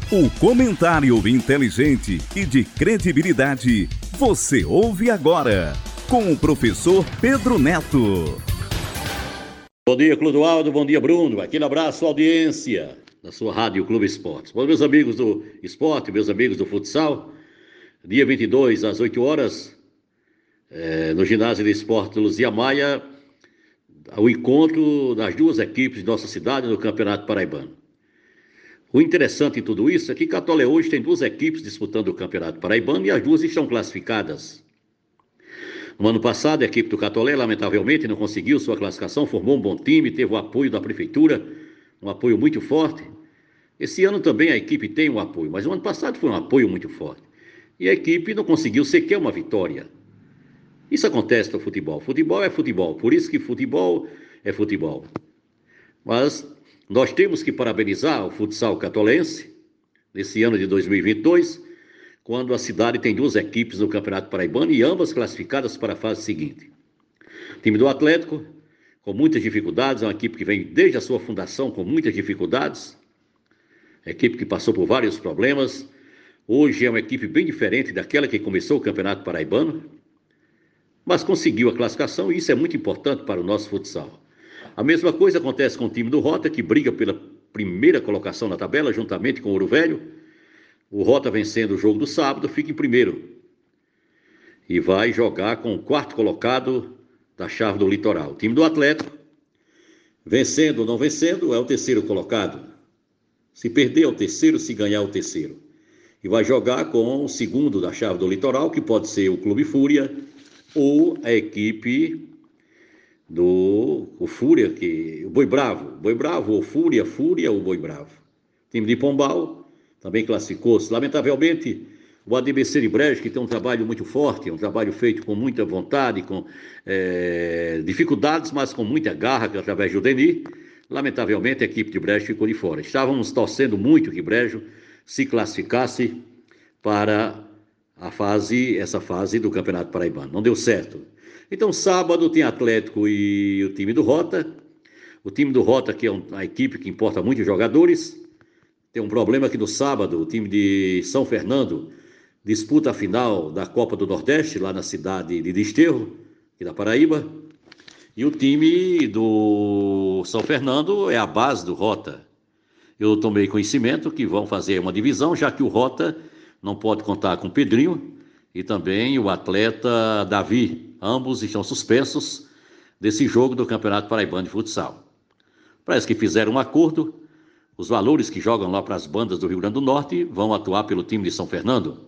O comentário inteligente e de credibilidade você ouve agora com o professor Pedro Neto. Bom dia, Clodoaldo. Bom dia, Bruno. Aquele abraço, audiência da sua Rádio Clube Esportes. Bom, meus amigos do esporte, meus amigos do futsal, dia 22 às 8 horas, no ginásio de esporte Luzia Maia, o encontro das duas equipes de nossa cidade no Campeonato Paraibano. O interessante em tudo isso é que Catolé hoje tem duas equipes disputando o Campeonato Paraibano e as duas estão classificadas. No ano passado, a equipe do Catolé, lamentavelmente, não conseguiu sua classificação, formou um bom time, teve o apoio da prefeitura, um apoio muito forte. Esse ano também a equipe tem um apoio, mas o ano passado foi um apoio muito forte. E a equipe não conseguiu sequer uma vitória. Isso acontece no futebol. Futebol é futebol, por isso que futebol é futebol. Mas nós temos que parabenizar o futsal catolense, nesse ano de 2022, quando a cidade tem duas equipes no Campeonato Paraibano e ambas classificadas para a fase seguinte. O time do Atlético, com muitas dificuldades, é uma equipe que vem desde a sua fundação com muitas dificuldades, equipe que passou por vários problemas. Hoje é uma equipe bem diferente daquela que começou o Campeonato Paraibano, mas conseguiu a classificação e isso é muito importante para o nosso futsal. A mesma coisa acontece com o time do Rota, que briga pela primeira colocação na tabela, juntamente com o Ouro Velho. O Rota, vencendo o jogo do sábado, fica em primeiro. E vai jogar com o quarto colocado da chave do Litoral. O time do Atlético, vencendo ou não vencendo, é o terceiro colocado. Se perder é o terceiro, se ganhar é o terceiro. E vai jogar com o segundo da chave do Litoral, que pode ser o Clube Fúria ou a equipe do Fúria, o Boi Bravo ou Fúria ou Boi Bravo. O time de Pombal também classificou-se. Lamentavelmente, o ADBC de Brejo, que tem um trabalho muito forte, um trabalho feito com muita vontade, com dificuldades, mas com muita garra, através do Deni, lamentavelmente a equipe de Brejo ficou de fora. Estávamos torcendo muito que Brejo se classificasse para essa fase do Campeonato Paraibano. Não deu certo. Então, sábado tem Atlético e o time do Rota. O time do Rota, que é uma equipe que importa muitos jogadores. Tem um problema que no sábado o time de São Fernando disputa a final da Copa do Nordeste, lá na cidade de Desterro, aqui da Paraíba. E o time do São Fernando é a base do Rota. Eu tomei conhecimento que vão fazer uma divisão, já que o Rota não pode contar com o Pedrinho e também o atleta Davi. Ambos estão suspensos desse jogo do Campeonato Paraibano de Futsal. Parece que fizeram um acordo. Os valores que jogam lá para as bandas do Rio Grande do Norte vão atuar pelo time de São Fernando.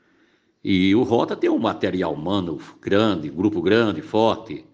E o Rota tem um material humano grande, grupo grande, forte.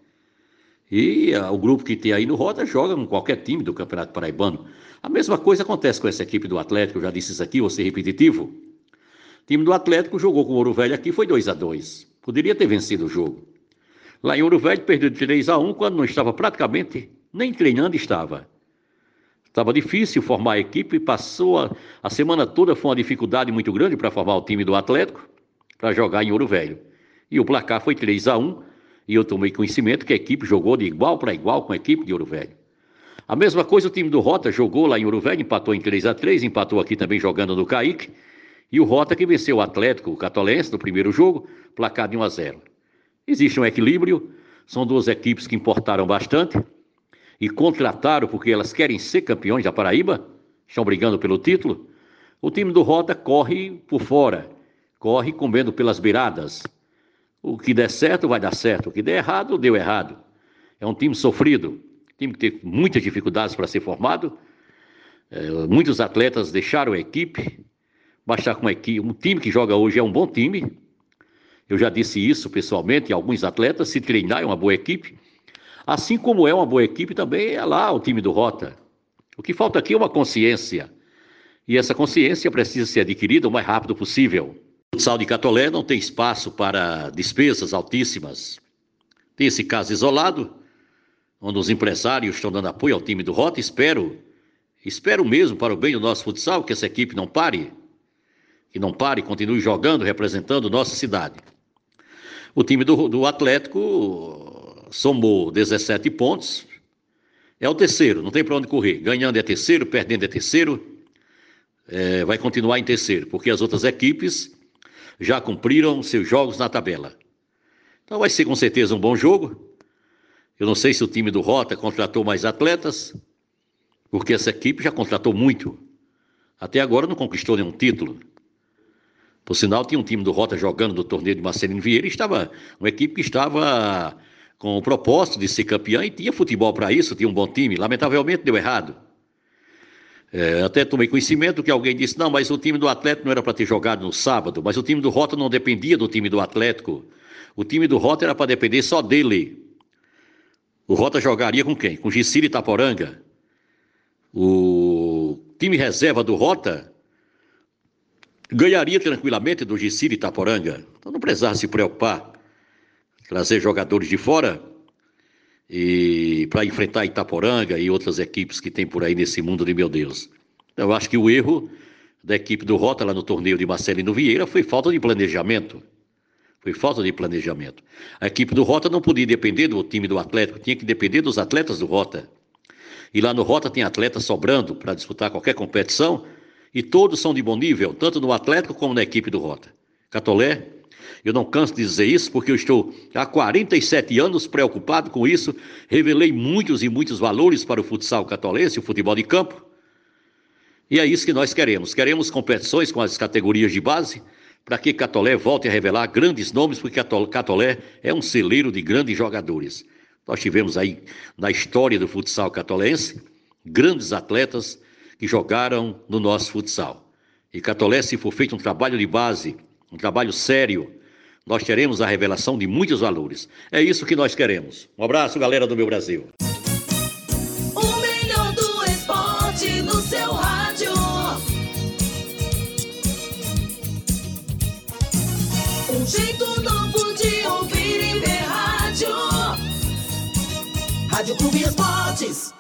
E o grupo que tem aí no Rota joga com qualquer time do Campeonato Paraibano. A mesma coisa acontece com essa equipe do Atlético, eu já disse isso aqui, vou ser repetitivo. O time do Atlético jogou com o Ouro Velho aqui, foi 2-2. Poderia ter vencido o jogo. Lá em Ouro Velho perdeu de 3-1, quando não estava praticamente, nem treinando estava. Estava difícil formar a equipe, passou a semana toda, foi uma dificuldade muito grande para formar o time do Atlético, para jogar em Ouro Velho. E o placar foi 3-1, e eu tomei conhecimento que a equipe jogou de igual para igual com a equipe de Ouro Velho. A mesma coisa o time do Rota jogou lá em Ouro Velho, empatou em 3-3, empatou aqui também jogando no Caique, e o Rota que venceu o Atlético, o Catolense, no primeiro jogo, placar de 1-0. Existe um equilíbrio, são duas equipes que importaram bastante e contrataram porque elas querem ser campeões da Paraíba, estão brigando pelo título. O time do Rota corre por fora, corre comendo pelas beiradas. O que der certo vai dar certo, o que der errado, deu errado. É um time sofrido, time que tem muitas dificuldades para ser formado. Muitos atletas deixaram a equipe, bastar com a equipe. Um time que joga hoje é um bom time. Eu já disse isso pessoalmente, alguns atletas, se treinar é uma boa equipe. Assim como é uma boa equipe, também é lá o time do Rota. O que falta aqui é uma consciência. E essa consciência precisa ser adquirida o mais rápido possível. O futsal de Catolé não tem espaço para despesas altíssimas. Tem esse caso isolado, onde os empresários estão dando apoio ao time do Rota. Espero mesmo, para o bem do nosso futsal, que essa equipe não pare. Que não pare, continue jogando, representando nossa cidade. O time do Atlético somou 17 pontos. É o terceiro, não tem para onde correr. Ganhando é terceiro, perdendo é terceiro. vai continuar em terceiro, porque as outras equipes já cumpriram seus jogos na tabela. Então vai ser com certeza um bom jogo. Eu não sei se o time do Rota contratou mais atletas, porque essa equipe já contratou muito. Até agora não conquistou nenhum título. Por sinal, tinha um time do Rota jogando no torneio de Marcelino Vieira, uma equipe que estava com o propósito de ser campeã e tinha futebol para isso, tinha um bom time. Lamentavelmente deu errado. Até tomei conhecimento que alguém disse, não, mas o time do Atlético não era para ter jogado no sábado, mas o time do Rota não dependia do time do Atlético. O time do Rota era para depender só dele. O Rota jogaria com quem? Com Gicílio Itaporanga. O time reserva do Rota ganharia tranquilamente do Gicílio Itaporanga. Então não precisava se preocupar, trazer jogadores de fora e para enfrentar Itaporanga e outras equipes que tem por aí nesse mundo de meu Deus. Eu acho que o erro da equipe do Rota lá no torneio de Marcelino Vieira foi falta de planejamento. A equipe do Rota não podia depender do time do Atlético, tinha que depender dos atletas do Rota. E lá no Rota tem atletas sobrando para disputar qualquer competição e todos são de bom nível, tanto no Atlético como na equipe do Rota. Catolé, eu não canso de dizer isso porque eu estou há 47 anos preocupado com isso, revelei muitos e muitos valores para o futsal catolense, o futebol de campo, e é isso que nós queremos. Queremos competições com as categorias de base, para que Catolé volte a revelar grandes nomes, porque Catolé é um celeiro de grandes jogadores. Nós tivemos aí, na história do futsal catolense, grandes atletas que jogaram no nosso futsal. E Catolé, se for feito um trabalho de base, um trabalho sério, nós teremos a revelação de muitos valores. É isso que nós queremos. Um abraço, galera do meu Brasil. O melhor do esporte no seu rádio. Um jeito novo de ouvir e ver rádio. Rádio Clube Esportes.